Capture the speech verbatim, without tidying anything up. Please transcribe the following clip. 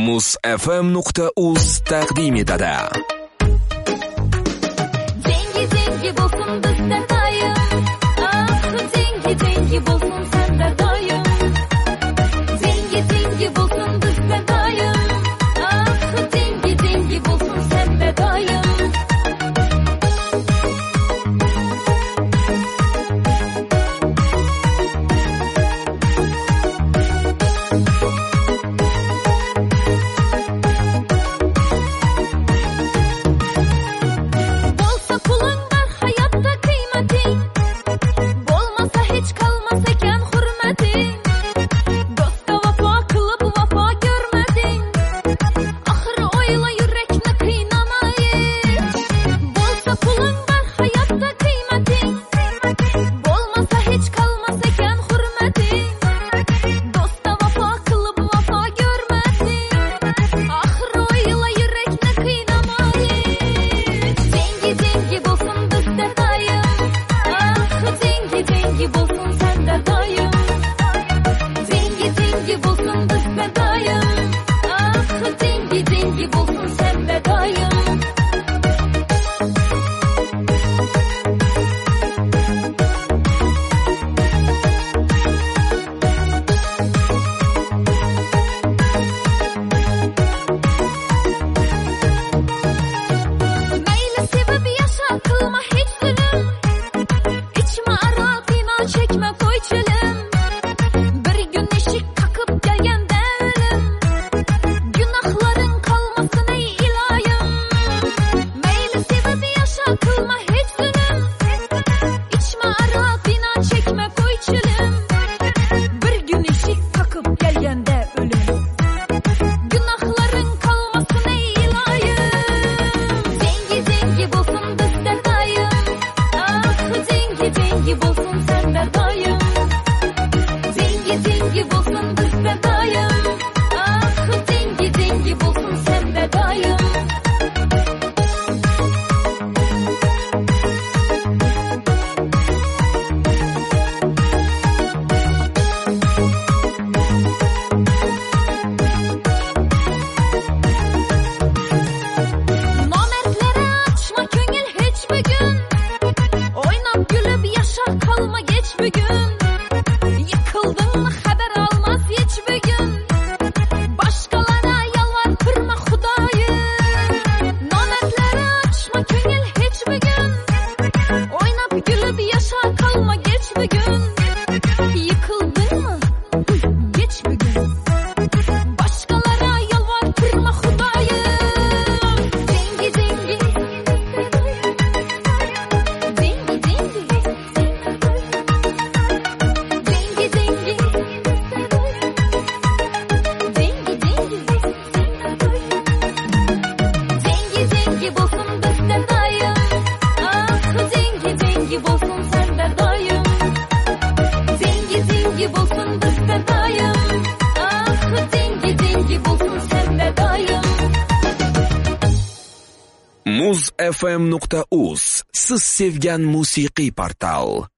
muz f m nuqta uz taqdim etadi. Dengi dengi bo'lsin bizda doim, ah dengi dengi bo'lsin senda doim. Dengi dengi bo'lsin bizda doim, ah dengi dengi bo'lsin senda doim. muz f m nuqta uz siz sevgan musiqiy portal.